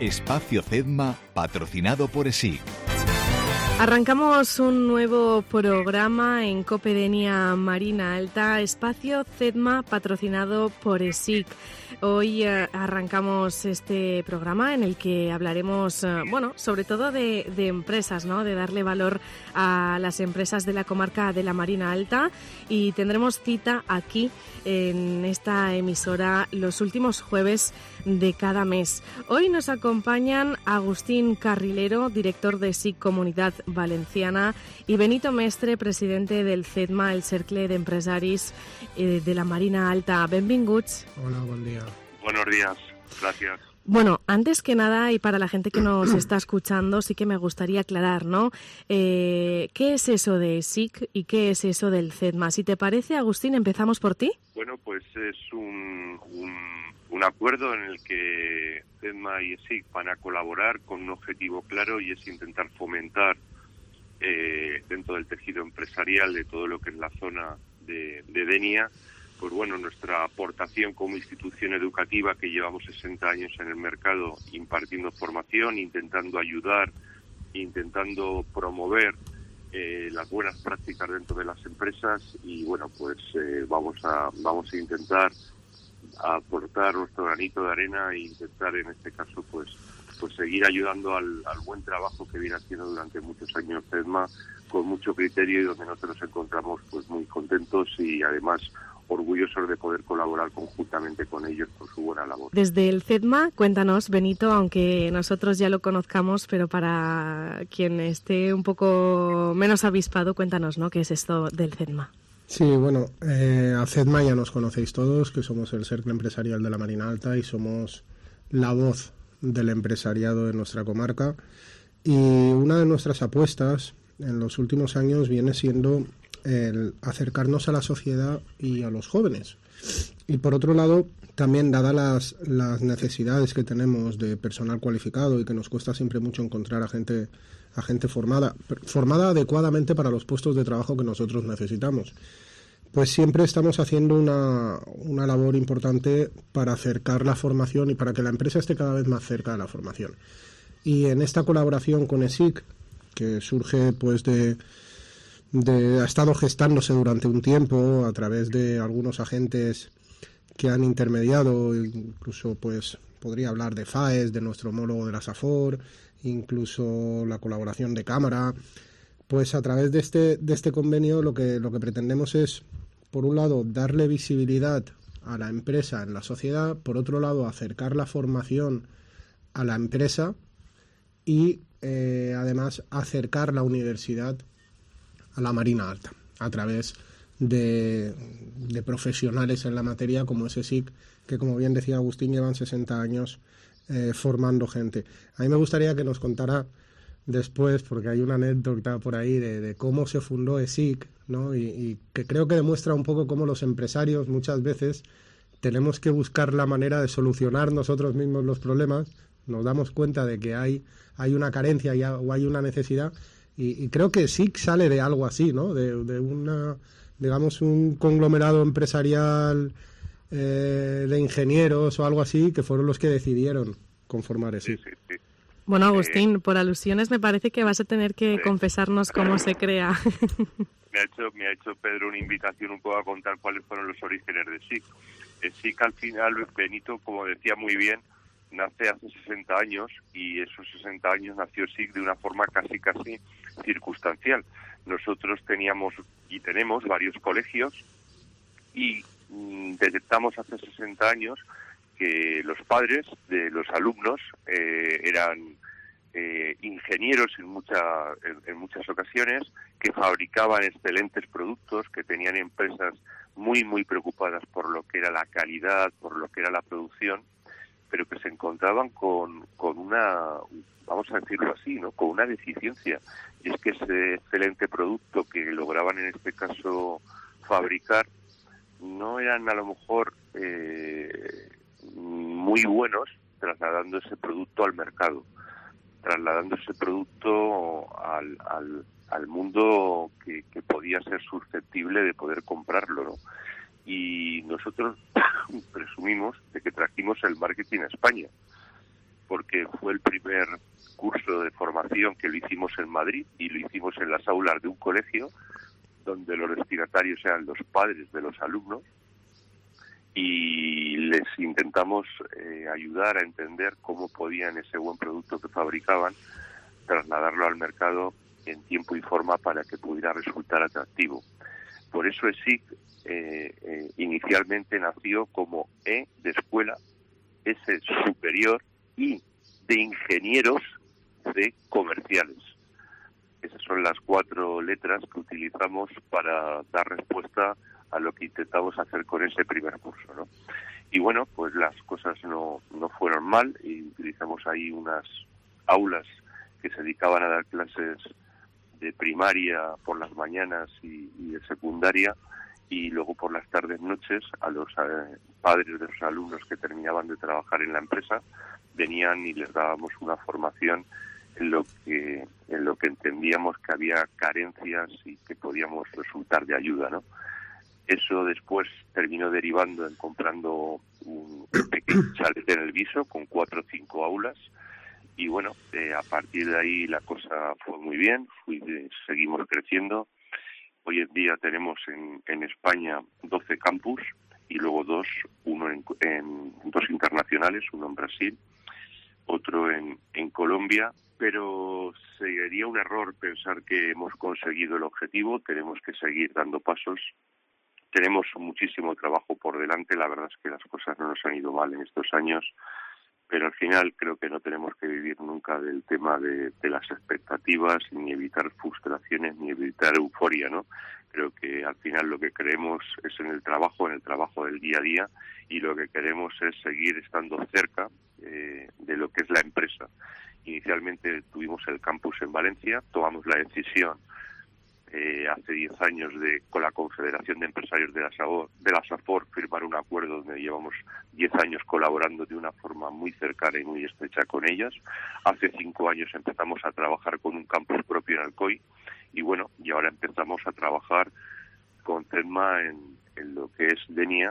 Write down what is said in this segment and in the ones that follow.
Espacio CEDMA, patrocinado por ESIC. Arrancamos un nuevo programa en COPE Denia Marina Alta, Espacio CEDMA, patrocinado por ESIC. Hoy arrancamos este programa en el que hablaremos, sobre todo de empresas, ¿no? De darle valor a las empresas de la comarca de la Marina Alta, y tendremos cita aquí en esta emisora los últimos jueves de cada mes. Hoy nos acompañan Agustín Carrilero, director de ESIC Comunidad Valenciana, y Benito Mestre, presidente del CEDMA, el Cercle d'Empresaris de la Marina Alta. Benvinguts. Hola, buen día. Buenos días, gracias. Bueno, antes que nada, y para la gente que nos está escuchando, sí que me gustaría aclarar, ¿no? ¿Qué es eso de ESIC y qué es eso del CEDMA? Si te parece, Agustín, empezamos por ti. Bueno, pues es un acuerdo en el que CEDMA y ESIC van a colaborar con un objetivo claro, y es intentar fomentar dentro del tejido empresarial de todo lo que es la zona de Denia, pues bueno, nuestra aportación como institución educativa que llevamos 60 años en el mercado impartiendo formación, intentando ayudar, intentando promover las buenas prácticas dentro de las empresas, y bueno, pues vamos a intentar aportar nuestro granito de arena e intentar en este caso pues seguir ayudando al buen trabajo que viene haciendo durante muchos años CEDMA con mucho criterio, y donde nosotros nos encontramos pues muy contentos y además orgullosos de poder colaborar conjuntamente con ellos por su buena labor. Desde el CEDMA, cuéntanos, Benito, aunque nosotros ya lo conozcamos, pero para quien esté un poco menos avispado, cuéntanos, ¿no?, qué es esto del CEDMA. Sí, bueno, a CEDMA ya nos conocéis todos, que somos el Cercle Empresarial de la Marina Alta y somos la voz del empresariado en nuestra comarca. Y una de nuestras apuestas en los últimos años viene siendo el acercarnos a la sociedad y a los jóvenes. Y por otro lado, también dadas las necesidades que tenemos de personal cualificado y que nos cuesta siempre mucho encontrar a gente formada adecuadamente para los puestos de trabajo que nosotros necesitamos, pues siempre estamos haciendo una labor importante para acercar la formación y para que la empresa esté cada vez más cerca de la formación. Y en esta colaboración con ESIC, que surge pues ha estado gestándose durante un tiempo a través de algunos agentes que han intermediado, incluso pues podría hablar de FAES, de nuestro homólogo de la SAFOR, incluso la colaboración de Cámara. Pues a través de este convenio lo que pretendemos es, por un lado, darle visibilidad a la empresa en la sociedad, por otro lado, acercar la formación a la empresa y además acercar la universidad a la Marina Alta a través de profesionales en la materia como es ESIC, que como bien decía Agustín, llevan 60 años formando gente. A mí me gustaría que nos contara después, porque hay una anécdota por ahí de cómo se fundó ESIC, ¿no? Y que creo que demuestra un poco cómo los empresarios muchas veces tenemos que buscar la manera de solucionar nosotros mismos los problemas. Nos damos cuenta de que hay una carencia o hay una necesidad, y creo que ESIC sale de algo así, ¿no? De un conglomerado empresarial de ingenieros o algo así, que fueron los que decidieron conformar ESIC. Sí. Bueno, Agustín, por alusiones me parece que vas a tener que confesarnos cómo se crea. Me ha hecho Pedro una invitación un poco a contar cuáles fueron los orígenes de ESIC. ESIC al final, Benito, como decía muy bien, nace hace 60 años, y esos 60 años nació ESIC de una forma casi circunstancial. Nosotros teníamos y tenemos varios colegios, y detectamos hace 60 años que los padres de los alumnos eran ingenieros en muchas ocasiones, que fabricaban excelentes productos, que tenían empresas muy preocupadas por lo que era la calidad, por lo que era la producción, pero que se encontraban con una, vamos a decirlo así, ¿no?, con una deficiencia, y es que ese excelente producto que lograban en este caso fabricar no eran a lo mejor muy buenos trasladando ese producto al mercado, trasladando ese producto al mundo que podía ser susceptible de poder comprarlo, ¿no? Y nosotros presumimos de que trajimos el marketing a España. porque fue el primer curso de formación que lo hicimos en Madrid y lo hicimos en las aulas de un colegio donde los destinatarios eran los padres de los alumnos y les intentamos ayudar a entender cómo podían ese buen producto que fabricaban trasladarlo al mercado en tiempo y forma para que pudiera resultar atractivo. Por eso ESIC inicialmente nació como E de escuela, S superior y de ingenieros de comerciales. Esas son las 4 letras que utilizamos para dar respuesta a lo que intentamos hacer con ese primer curso, ¿no? Y bueno, pues las cosas no fueron mal y utilizamos ahí unas aulas que se dedicaban a dar clases de primaria por las mañanas y de secundaria, y luego por las tardes noches a los padres de los alumnos que terminaban de trabajar en la empresa venían y les dábamos una formación en lo que entendíamos que había carencias y que podíamos resultar de ayuda, ¿no? Eso después terminó derivando en comprando un pequeño chalet en el Viso con 4 o 5 aulas. Y bueno, a partir de ahí la cosa fue muy bien, seguimos creciendo. Hoy en día tenemos en España 12 campus y luego dos internacionales, uno en Brasil, otro en Colombia, pero sería un error pensar que hemos conseguido el objetivo. Tenemos que seguir dando pasos. Tenemos muchísimo trabajo por delante. La verdad es que las cosas no nos han ido mal en estos años, pero al final creo que no tenemos que vivir nunca del tema de las expectativas, ni evitar frustraciones, ni evitar euforia, ¿no? Creo que al final lo que creemos es en el trabajo del día a día, y lo que queremos es seguir estando cerca de lo que es la empresa. Inicialmente tuvimos el campus en Valencia, tomamos la decisión hace 10 años con la Confederación de Empresarios de la SAFOR firmar un acuerdo donde llevamos 10 años colaborando de una forma muy cercana y muy estrecha con ellas. Hace 5 años empezamos a trabajar con un campus propio en Alcoy y bueno, y ahora empezamos a trabajar con CEDMA en lo que es Denia,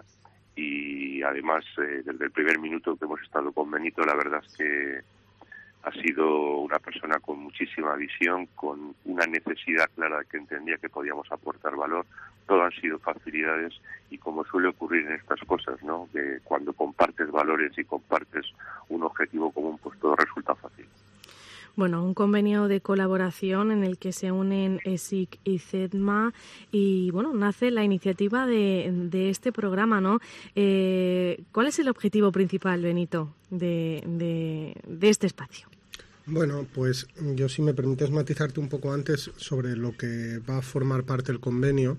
y además desde el primer minuto que hemos estado con Benito, la verdad es que ha sido una persona con muchísima visión, con una necesidad clara que entendía que podíamos aportar valor. Todo han sido facilidades y como suele ocurrir en estas cosas, ¿no?, que cuando compartes valores y compartes un objetivo común, pues todo resulta fácil. Bueno, un convenio de colaboración en el que se unen ESIC y CEDMA y, bueno, nace la iniciativa de este programa, ¿no? ¿Cuál es el objetivo principal, Benito, de este espacio? Bueno, pues yo, si me permites matizarte un poco antes sobre lo que va a formar parte del convenio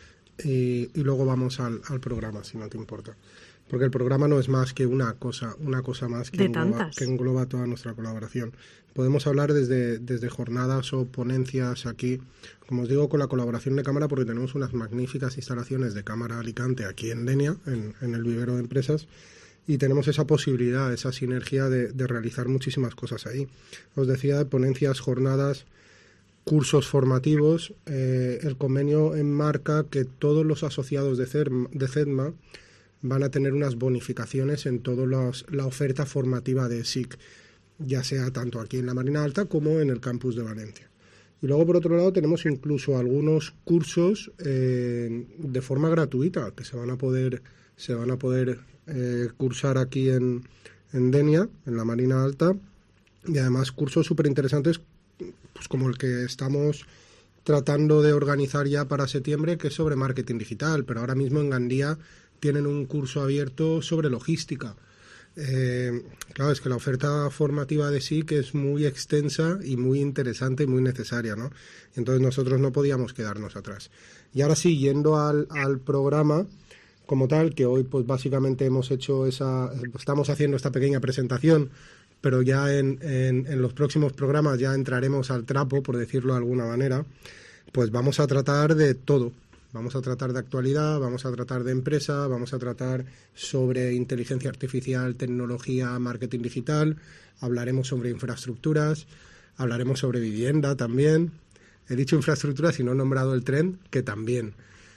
y luego vamos al programa, si no te importa. Porque el programa no es más que una cosa más que engloba toda nuestra colaboración. Podemos hablar desde jornadas o ponencias aquí, como os digo, con la colaboración de Cámara, porque tenemos unas magníficas instalaciones de Cámara Alicante aquí en Denia, en el vivero de empresas, y tenemos esa posibilidad, esa sinergia de realizar muchísimas cosas ahí. Os decía, ponencias, jornadas, cursos formativos. El convenio enmarca que todos los asociados de CEDMA van a tener unas bonificaciones en toda la oferta formativa de ESIC, ya sea tanto aquí en la Marina Alta como en el campus de Valencia. Y luego, por otro lado, tenemos incluso algunos cursos de forma gratuita que se van a poder cursar aquí en Denia, en la Marina Alta, y además cursos súper interesantes, pues como el que estamos tratando de organizar ya para septiembre, que es sobre marketing digital, pero ahora mismo en Gandía tienen un curso abierto sobre logística. Claro, es que la oferta formativa de SIC es muy extensa y muy interesante y muy necesaria, ¿no? Entonces nosotros no podíamos quedarnos atrás. Y ahora sí, yendo al programa como tal, que hoy pues básicamente estamos haciendo esta pequeña presentación, pero ya en los próximos programas ya entraremos al trapo, por decirlo de alguna manera. Pues vamos a tratar de todo. Vamos a tratar de actualidad, vamos a tratar de empresa, vamos a tratar sobre inteligencia artificial, tecnología, marketing digital, hablaremos sobre infraestructuras, hablaremos sobre vivienda también. He dicho infraestructuras y no he nombrado el tren, que también.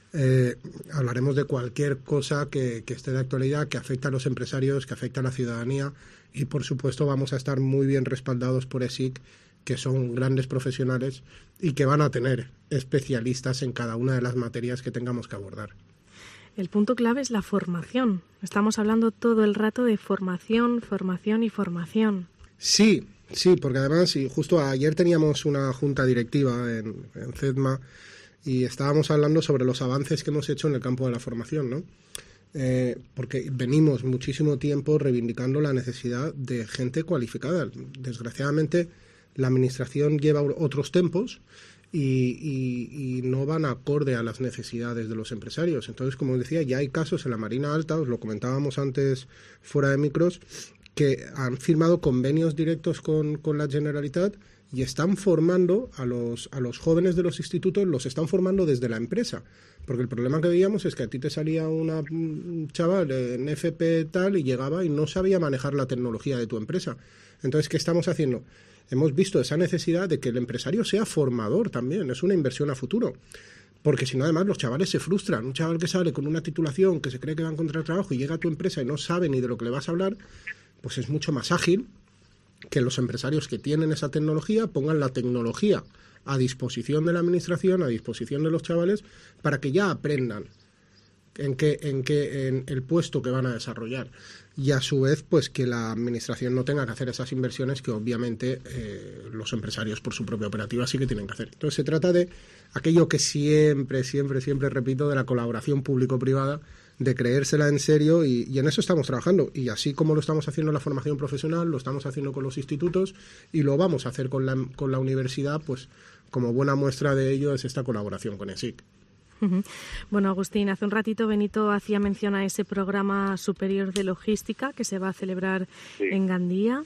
Hablaremos de cualquier cosa que esté de actualidad, que afecte a los empresarios, que afecte a la ciudadanía, y por supuesto vamos a estar muy bien respaldados por ESIC, que son grandes profesionales y que van a tener especialistas en cada una de las materias que tengamos que abordar. El punto clave es la formación. Estamos hablando todo el rato de formación, formación y formación. Sí, porque además, justo ayer teníamos una junta directiva en CEDMA y estábamos hablando sobre los avances que hemos hecho en el campo de la formación, ¿no? Porque venimos muchísimo tiempo reivindicando la necesidad de gente cualificada. Desgraciadamente, la administración lleva otros tempos y no van acorde a las necesidades de los empresarios. Entonces, como decía, ya hay casos en la Marina Alta, os lo comentábamos antes fuera de micros, que han firmado convenios directos con la Generalitat y están formando a los jóvenes de los institutos, los están formando desde la empresa. Porque el problema que veíamos es que a ti te salía un chaval en FP tal y llegaba y no sabía manejar la tecnología de tu empresa. Entonces, ¿qué estamos haciendo? Hemos visto esa necesidad de que el empresario sea formador también, es una inversión a futuro. Porque si no, además, los chavales se frustran. Un chaval que sale con una titulación, que se cree que va a encontrar trabajo y llega a tu empresa y no sabe ni de lo que le vas a hablar, pues es mucho más ágil que los empresarios que tienen esa tecnología pongan la tecnología a disposición de la administración, a disposición de los chavales, para que ya aprendan en el puesto que van a desarrollar. Y a su vez, pues que la administración no tenga que hacer esas inversiones que obviamente los empresarios por su propia operativa sí que tienen que hacer. Entonces se trata de aquello que siempre repito, de la colaboración público-privada, de creérsela en serio y en eso estamos trabajando. Y así como lo estamos haciendo en la formación profesional, lo estamos haciendo con los institutos y lo vamos a hacer con la universidad, pues como buena muestra de ello es esta colaboración con ESIC. Bueno, Agustín, hace un ratito Benito hacía mención a ese programa superior de logística que se va a celebrar en Gandía.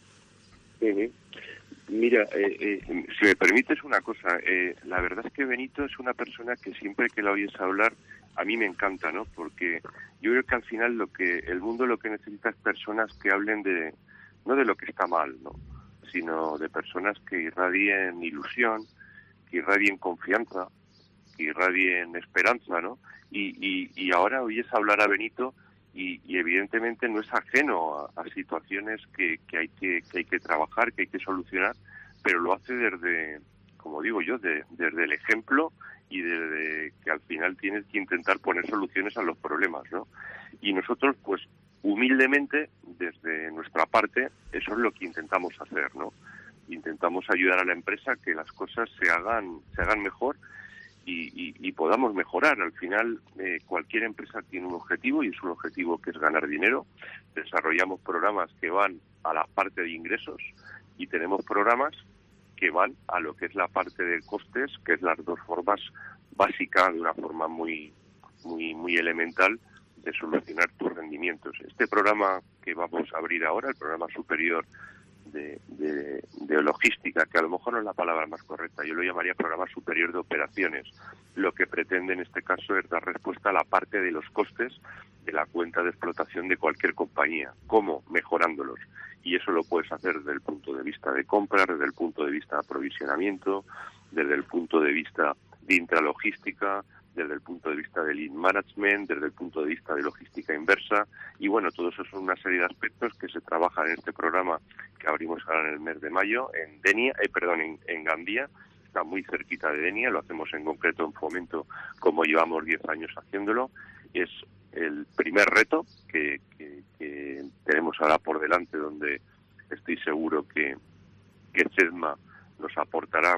Mira, si me permites una cosa, la verdad es que Benito es una persona que siempre que la oyes hablar, a mí me encanta, ¿no? Porque yo creo que al final el mundo lo que necesita es personas que hablen no de lo que está mal, ¿no? Sino de personas que irradien ilusión, que irradien confianza, que irradien esperanza, ¿no? Y ahora oyes hablar a Benito y evidentemente no es ajeno a situaciones que hay que trabajar, que hay que solucionar, pero lo hace desde, como digo yo, desde el ejemplo y desde que al final tienes que intentar poner soluciones a los problemas, ¿no? Y nosotros, pues, humildemente, desde nuestra parte, eso es lo que intentamos hacer, ¿no? Intentamos ayudar a la empresa a que las cosas se hagan mejor y podamos mejorar. Al final, cualquier empresa tiene un objetivo y es un objetivo que es ganar dinero. Desarrollamos programas que van a la parte de ingresos y tenemos programas que van a lo que es la parte de costes, que es las dos formas básicas, de una forma muy elemental, de solucionar tus rendimientos. Este programa que vamos a abrir ahora, el programa superior de logística, que a lo mejor no es la palabra más correcta, yo lo llamaría programa superior de operaciones. Lo que pretende en este caso es dar respuesta a la parte de los costes de la cuenta de explotación de cualquier compañía. ¿Cómo? Mejorándolos. Y eso lo puedes hacer desde el punto de vista de compra, desde el punto de vista de aprovisionamiento, desde el punto de vista de intralogística, desde el punto de vista de lead management, desde el punto de vista de logística inversa. Y bueno, todo eso son una serie de aspectos que se trabajan en este programa que abrimos ahora en el mes de mayo en en Gandía. Está muy cerquita de Denia, lo hacemos en concreto en Fomento, como llevamos 10 años haciéndolo. Es el primer reto que tenemos ahora por delante, donde estoy seguro que CEDMA nos aportará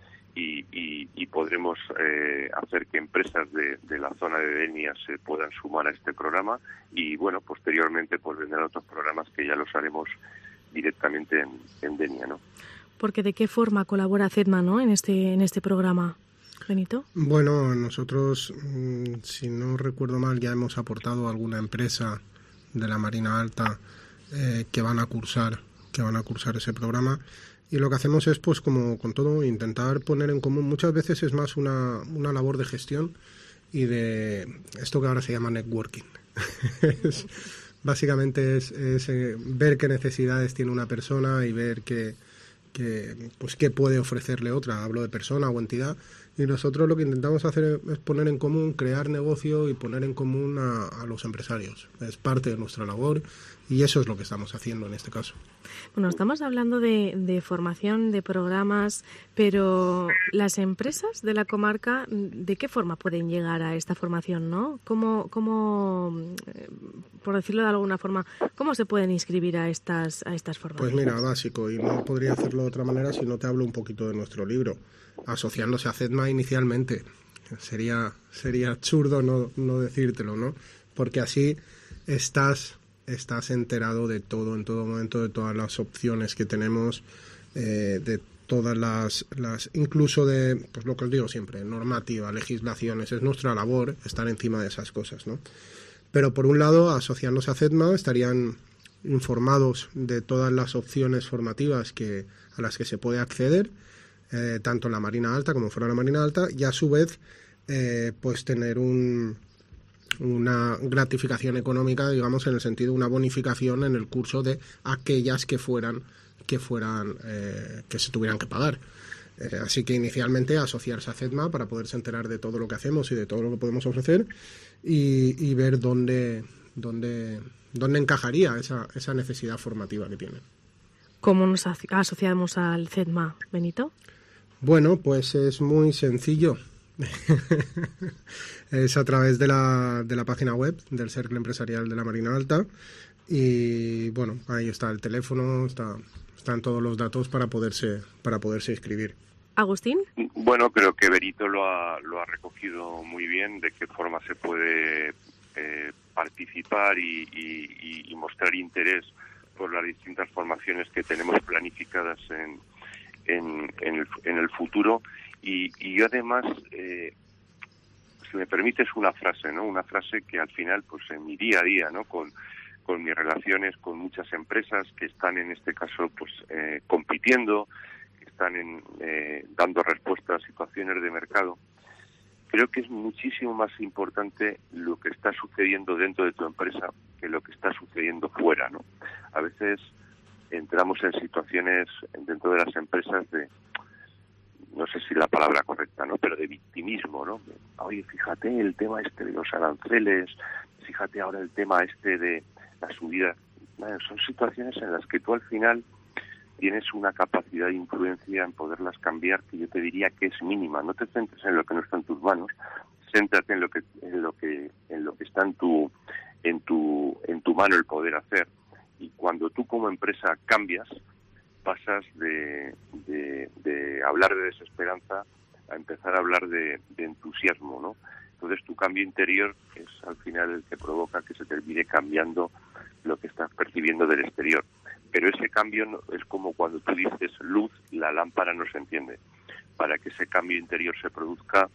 y podremos hacer que empresas de la zona de Denia se puedan sumar a este programa y bueno, posteriormente pues vendrán otros programas que ya los haremos directamente en Denia, ¿no? Porque ¿de qué forma colabora CEDMA, ¿no? en este programa, Benito? Bueno, nosotros, si no recuerdo mal, ya hemos aportado a alguna empresa de la Marina Alta que van a cursar ese programa. Y lo que hacemos es, pues como con todo, intentar poner en común. Muchas veces es más una labor de gestión y de esto que ahora se llama networking. Básicamente es ver qué necesidades tiene una persona y ver qué puede ofrecerle otra. Hablo de persona o entidad y nosotros lo que intentamos hacer es poner en común, crear negocio y poner en común a los empresarios. Es parte de nuestra labor y eso es lo que estamos haciendo en este caso. Bueno, estamos hablando de formación, de programas, pero las empresas de la comarca, ¿de qué forma pueden llegar a esta formación, no? ¿Cómo, por decirlo de alguna forma, cómo se pueden inscribir a estas formaciones? Pues mira, básico, y no podría hacerlo de otra manera si no te hablo un poquito de nuestro libro. Asociándose a CEDMA inicialmente. Sería absurdo no decírtelo, ¿no? Porque así estás enterado de todo, en todo momento, de todas las opciones que tenemos, de todas las incluso de, pues lo que os digo siempre, normativa, legislaciones. Es nuestra labor estar encima de esas cosas, ¿no? Pero por un lado, asociándose a CEDMA estarían informados de todas las opciones formativas a las que se puede acceder, tanto en la Marina Alta como fuera de la Marina Alta, y a su vez pues tener una gratificación económica, digamos, en el sentido de una bonificación en el curso de aquellas que se tuvieran que pagar. Así que inicialmente asociarse a CEDMA para poderse enterar de todo lo que hacemos y de todo lo que podemos ofrecer y ver dónde encajaría esa necesidad formativa que tienen. ¿Cómo nos asociamos al CEDMA, Benito? Bueno, pues es muy sencillo. Es a través de la página web del Cercle Empresarial de la Marina Alta y bueno, ahí está el teléfono, están todos los datos para poderse inscribir. ¿Agustín? Bueno, creo que Benito lo ha recogido muy bien, de qué forma se puede participar y mostrar interés por las distintas formaciones que tenemos planificadas en el futuro. Y yo además, si me permites una frase, ¿no? Una frase que al final, pues en mi día a día, ¿no? Con mis relaciones con muchas empresas que están en este caso, pues compitiendo, que están dando respuesta a situaciones de mercado. Creo que es muchísimo más importante lo que está sucediendo dentro de tu empresa que lo que está sucediendo fuera, ¿no? A veces entramos en situaciones dentro de las empresas de, no sé si la palabra correcta, ¿no? Pero de victimismo, ¿no? Oye, fíjate el tema de los aranceles, fíjate ahora el tema de la subida. Bueno, son situaciones en las que tú al final tienes una capacidad de influencia en poderlas cambiar que yo te diría que es mínima. No te centres en lo que no está en tus manos, céntrate en lo que está en tu mano el poder hacer. Y cuando tú como empresa cambias, pasas de hablar de desesperanza a empezar a hablar de entusiasmo, ¿no? Entonces tu cambio interior es al final el que provoca que se termine cambiando lo que estás percibiendo del exterior. Pero ese cambio no, es como cuando tú dices luz, la lámpara no se enciende. Para que ese cambio interior se produzca,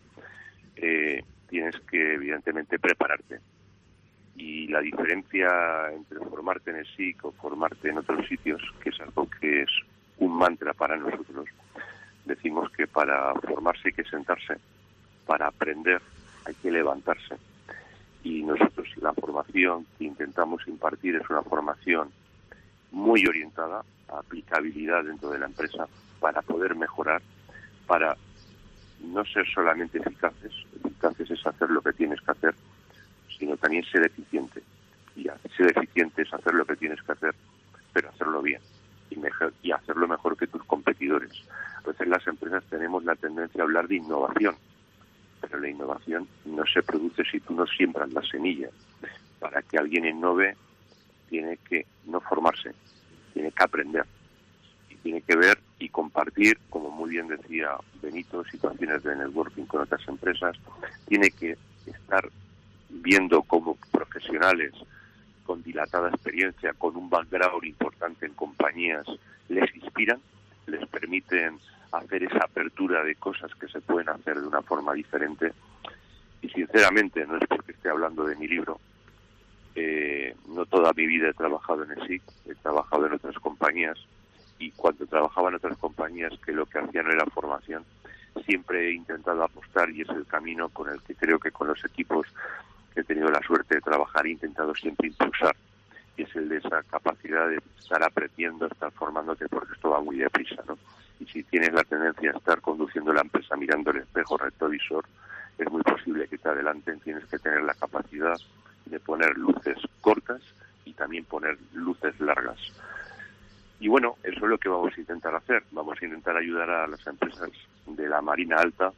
tienes que evidentemente prepararte. Y la diferencia entre formarte en el SIC o formarte en otros sitios, que es algo que es un mantra para nosotros, decimos que para formarse hay que sentarse, para aprender hay que levantarse. Y nosotros la formación que intentamos impartir es una formación muy orientada a aplicabilidad dentro de la empresa para poder mejorar, para no ser solamente eficaces es hacer lo que tienes que hacer, sino también ser eficiente. Y ser eficiente es hacer lo que tienes que hacer, pero hacerlo bien y hacerlo mejor que tus competidores. A veces las empresas tenemos la tendencia a hablar de innovación, pero la innovación no se produce si tú no siembras la semilla. Para que alguien innove tiene que no formarse, tiene que aprender y tiene que ver y compartir, como muy bien decía Benito, situaciones de networking con otras empresas. Tiene que estar viendo como profesionales con dilatada experiencia, con un background importante en compañías, les inspiran, les permiten hacer esa apertura de cosas que se pueden hacer de una forma diferente. Y sinceramente, no es porque esté hablando de mi libro, no toda mi vida he trabajado en el SIC, he trabajado en otras compañías, y cuando trabajaba en otras compañías que lo que hacían era formación, siempre he intentado apostar, y es el camino con el que creo que con los equipos que he tenido la suerte de trabajar he intentado siempre impulsar. que es el de esa capacidad de estar aprendiendo, estar formándote, porque esto va muy deprisa, ¿no? Y si tienes la tendencia a estar conduciendo la empresa mirando el espejo retrovisor, es muy posible que te adelanten. Tienes que tener la capacidad de poner luces cortas y también poner luces largas. Y bueno, eso es lo que vamos a intentar hacer. Vamos a intentar ayudar a las empresas de la Marina Alta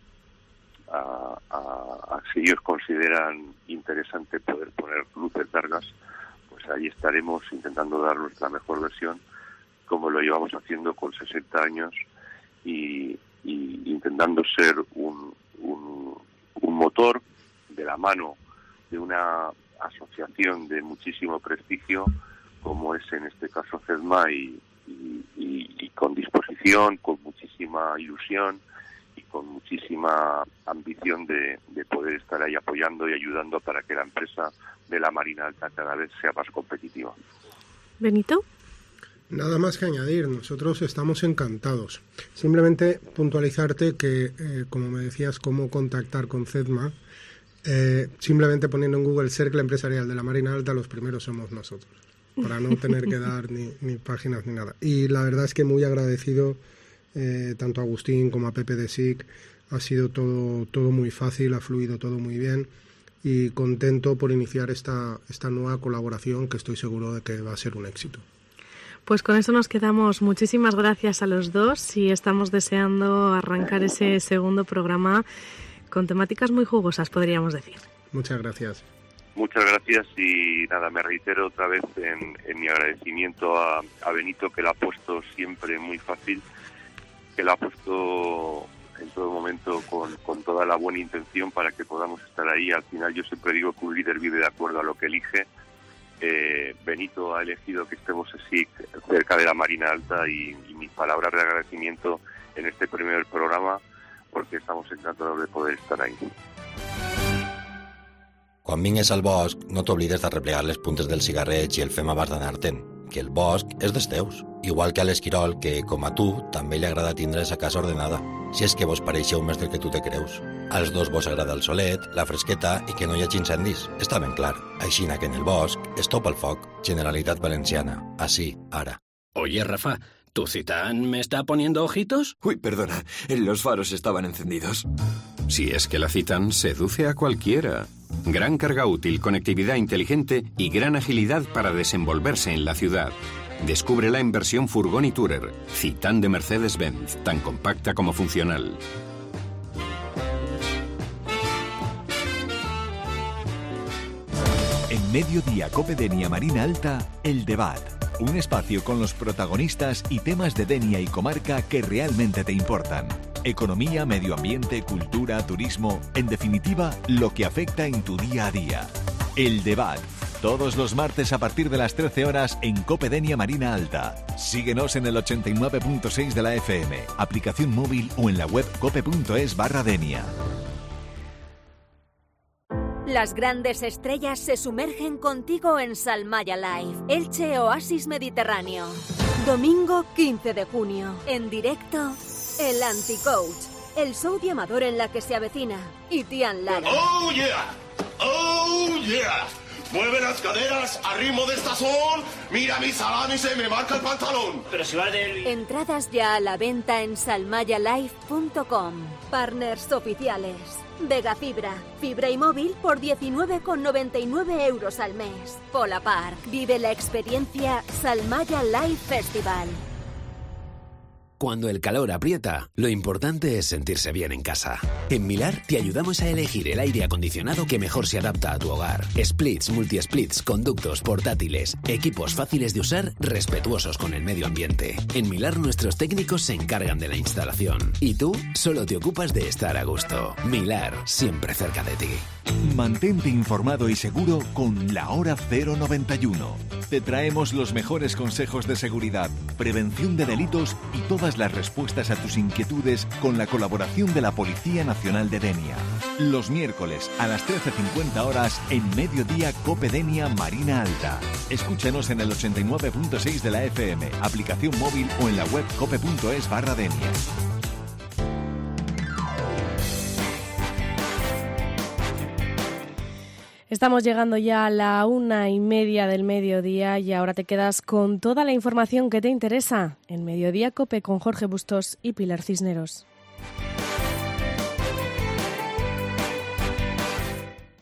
a si ellos consideran interesante poder poner luces largas, pues ahí estaremos intentando dar nuestra mejor versión, como lo llevamos haciendo con 60 años y intentando ser un motor de la mano de una asociación de muchísimo prestigio, como es en este caso CEDMA, y con disposición, con muchísima ilusión y con muchísima ambición de poder estar ahí apoyando y ayudando para que la empresa de la Marina Alta cada vez sea más competitiva. ¿Benito? Nada más que añadir, nosotros estamos encantados. Simplemente puntualizarte que, como me decías, cómo contactar con CEDMA, simplemente poniendo en Google Cercle Empresarial de la Marina Alta, los primeros somos nosotros, para no tener que dar ni páginas ni nada. Y la verdad es que muy agradecido tanto a Agustín como a Pepe de SIC. Ha sido todo muy fácil, ha fluido todo muy bien y contento por iniciar esta nueva colaboración, que estoy seguro de que va a ser un éxito. Pues con eso nos quedamos. Muchísimas gracias a los dos y estamos deseando arrancar ese segundo programa con temáticas muy jugosas, podríamos decir. Muchas gracias. Muchas gracias y nada, me reitero otra vez en mi agradecimiento a Benito, que lo ha puesto siempre muy fácil, que lo ha puesto en todo momento con toda la buena intención para que podamos estar ahí. Al final yo siempre digo que un líder vive de acuerdo a lo que elige. Benito ha elegido que estemos así cerca de la Marina Alta y mis palabras de agradecimiento en este primer programa, porque estamos encantados de poder estar ahí. Quan vingues al bosc, no t'oblides de replegar les puntes del cigarret i el fem abans d'anar-te'n, que el bosc és dels teus, igual que a l'esquirol, que, com a tu, també li agrada tindre sa casa ordenada, si és que vos pareixeu més del que tu te creus. Als dos vos agrada el solet, la fresqueta i que no hi hagi incendis, està ben clar. Aixina que en el bosc, estop al foc, Generalitat Valenciana, así, ara. Oye, Rafa, ¿tu Citán me está poniendo ojitos? Uy, perdona, los faros estaban encendidos. Si es que la Citán seduce a cualquiera. Gran carga útil, conectividad inteligente y gran agilidad para desenvolverse en la ciudad. Descúbrela en versión furgón y tourer. Citán de Mercedes-Benz, tan compacta como funcional. En Mediodía Cope Denia Marina Alta, El Debat. Un espacio con los protagonistas y temas de Denia y comarca que realmente te importan. Economía, medio ambiente, cultura, turismo, en definitiva, lo que afecta en tu día a día. El Debat, todos los martes a partir de las 13 horas en Cope Denia Marina Alta. Síguenos en el 89.6 de la FM, aplicación móvil o en la web cope.es/denia. Las grandes estrellas se sumergen contigo en Salmaya Live, Elche Oasis Mediterráneo. Domingo 15 de junio, en directo, El Anti-Coach, el show de amador en la que se avecina, y Tian Lara. ¡Oh, yeah! ¡Oh, yeah! Mueve las caderas a ritmo de estación. Mira mi salami, se me marca el pantalón. Pero si va del... Entradas ya a la venta en salmayalive.com. Partners oficiales: Vega Fibra, fibra y móvil por 19,99 euros al mes. Pola Park, vive la experiencia Salmaya Live Festival. Cuando el calor aprieta, lo importante es sentirse bien en casa. En Milar te ayudamos a elegir el aire acondicionado que mejor se adapta a tu hogar. Splits, multi-splits, conductos, portátiles, equipos fáciles de usar, respetuosos con el medio ambiente. En Milar nuestros técnicos se encargan de la instalación. Y tú solo te ocupas de estar a gusto. Milar, siempre cerca de ti. Mantente informado y seguro con la Hora 091. Te traemos los mejores consejos de seguridad, prevención de delitos y todas las respuestas a tus inquietudes con la colaboración de la Policía Nacional de Denia. Los miércoles a las 13:50 horas en Mediodía Cope Denia Marina Alta. Escúchanos en el 89.6 de la FM, aplicación móvil o en la web cope.es/denia. Estamos llegando ya a la 1:30 del mediodía y ahora te quedas con toda la información que te interesa en Mediodía COPE con Jorge Bustos y Pilar Cisneros.